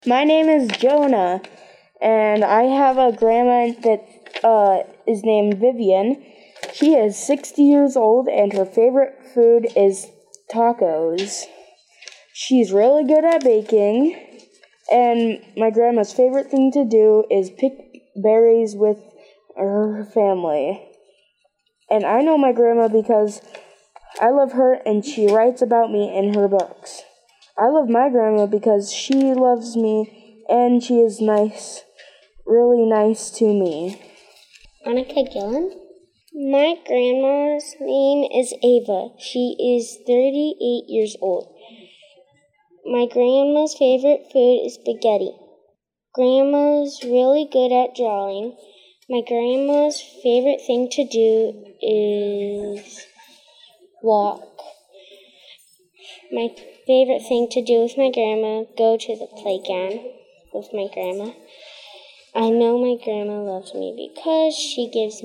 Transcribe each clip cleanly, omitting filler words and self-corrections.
My name is Jonah, and I have a grandma that is named Vivian. She is 60 years old, and her favorite food is tacos. She's really good at baking, and my grandma's favorite thing to do is pick berries with her family. And I know my grandma because I love her and she writes about me in her books. I love my grandma because she loves me and she is nice, really nice to me. Annika Gillen. My grandma's name is Ava. She is 38 years old. My grandma's favorite food is spaghetti. Grandma's really good at drawing. My grandma's favorite thing to do is walk. My favorite thing to do with my grandma, go to the playground with my grandma. I know my grandma loves me because she gives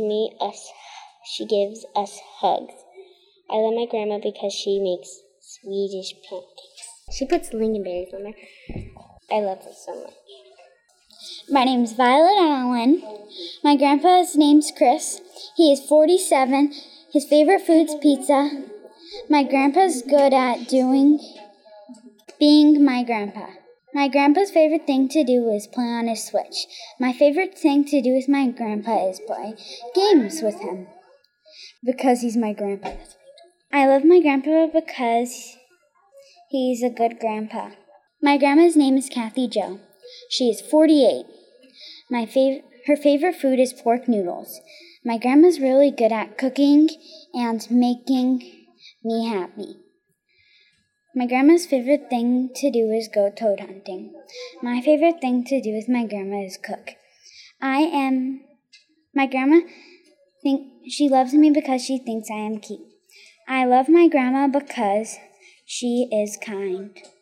us hugs. I love my grandma because she makes Swedish pancakes. She puts lingonberries on there. I love her so much. My name's Violet Allen. My grandpa's name's Chris. He is 47. His favorite food's pizza. My grandpa's good at being my grandpa. My grandpa's favorite thing to do is play on his Switch. My favorite thing to do with my grandpa is play games with him because he's my grandpa. I love my grandpa because he's a good grandpa. My grandma's name is Kathy Jo. She is 48. Her favorite food is pork noodles. My grandma's really good at cooking and making me happy. My grandma's favorite thing to do is go toad hunting. My favorite thing to do with my grandma is cook. My grandma she loves me because she thinks I am cute. I love my grandma because she is kind.